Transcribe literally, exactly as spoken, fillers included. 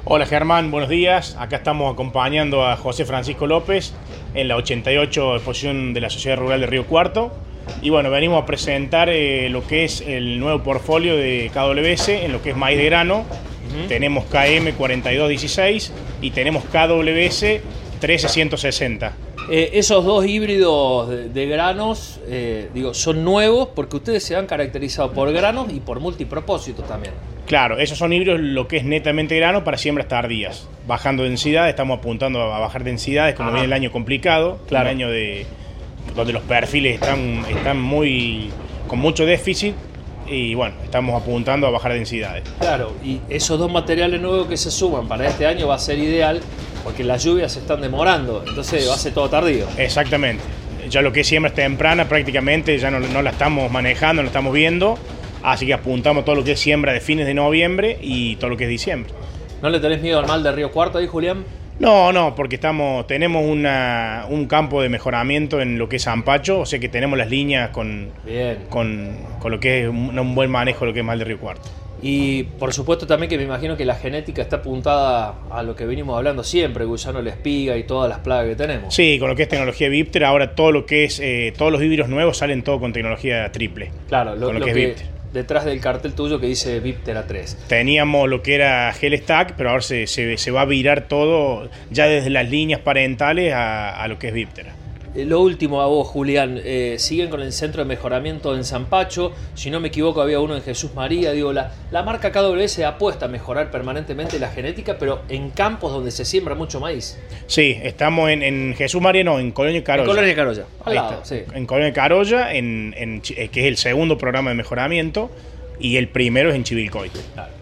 Hola Germán, buenos días. Acá estamos acompañando a José Francisco López en la ochenta y ocho exposición de la Sociedad Rural de Río Cuarto. Y bueno, venimos a presentar eh, lo que es el nuevo portfolio de K W S en lo que es maíz de grano. Uh-huh. Tenemos K M cuarenta y dos dieciséis y tenemos K W S trece ciento sesenta. Eh, esos dos híbridos de, de granos, eh, digo, son nuevos porque ustedes se han caracterizado por granos y por multipropósito también. Claro, esos son híbridos lo que es netamente grano para siembras tardías. Bajando densidad, estamos apuntando a bajar densidades, como Ajá. viene el año complicado, claro. Un año de, donde los perfiles están, están muy con mucho déficit y bueno, estamos apuntando a bajar densidades. Claro, y esos dos materiales nuevos que se suman para este año va a ser ideal porque las lluvias se están demorando, entonces va a ser todo tardío. Exactamente, ya lo que es siembras temprana prácticamente ya no, no la estamos manejando, no la estamos viendo. Así que apuntamos todo lo que es siembra de fines de noviembre y todo lo que es diciembre. ¿No le tenés miedo al mal de Río Cuarto ahí, Julián? No, no, porque estamos, tenemos una, un campo de mejoramiento en lo que es Zampacho, o sea que tenemos las líneas con, con, con lo que es un, un buen manejo de lo que es mal de Río Cuarto. Y por supuesto también que me imagino que la genética está apuntada a lo que venimos hablando siempre, gusano la espiga y todas las plagas que tenemos. Sí, con lo que es tecnología Viptera, ahora todo lo que es, eh, todos los híbridos nuevos salen todo con tecnología triple. Claro, lo, con lo, lo que, que es Viptera. Detrás del cartel tuyo que dice Viptera tres. Teníamos lo que era Gel Stack, pero ahora se, se, se va a virar todo ya desde las líneas parentales a, a lo que es Viptera. Lo último a vos, Julián, eh, siguen con el centro de mejoramiento en Zampacho, si no me equivoco había uno en Jesús María, digo, la, la marca K W S apuesta a mejorar permanentemente la genética, pero en campos donde se siembra mucho maíz. Sí, estamos en, en Jesús María, no, en Colonia Carolla. En Colonia Carolla, al Ahí lado, está. Sí. En Colonia Carolla, en, en, que es el segundo programa de mejoramiento, y el primero es en Chivilcoy. Claro.